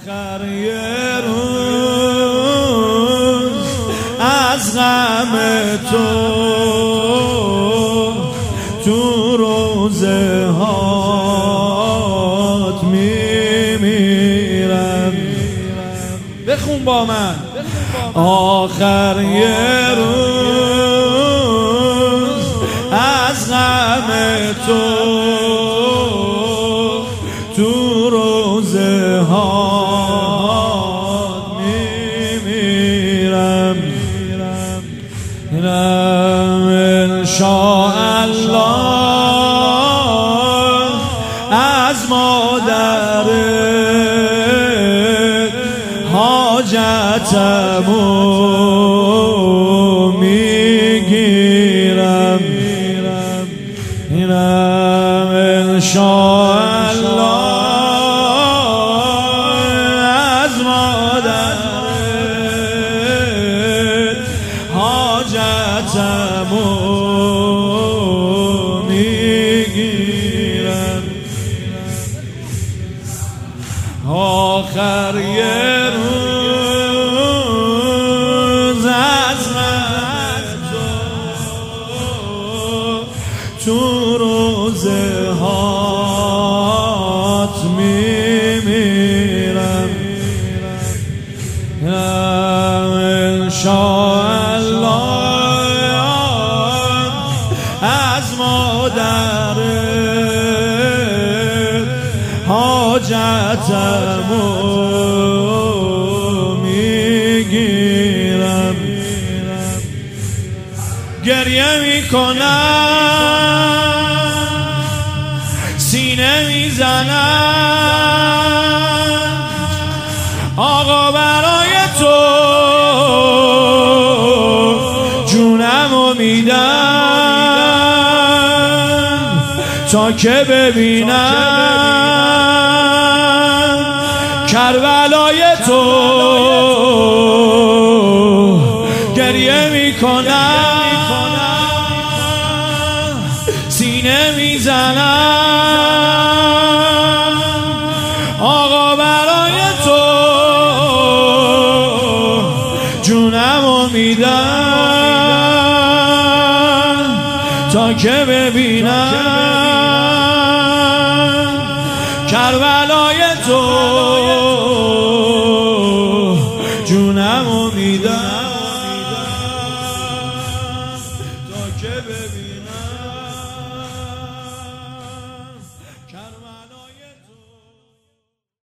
آخر یه روز از غم تو روزه هات میمیرم. بخون با من. آخر یه روز از غم تو روزه هات میمیرم. انشاءالله از مادر حاجتمو میگیرم. انشاءالله از مادر حاجتمو میگیرم. آخر یه روز از من تو روزه هات میمیرم. انشاءالله از مادر حاجتمو میگیرم. گریه میکنم، سینه میزنم، آقا برای تو جونمو میدم تا که ببینم کربلای تو. گریه میکنم، سینه میزنم، آقا برای تو جونمو میدم تا که ببینم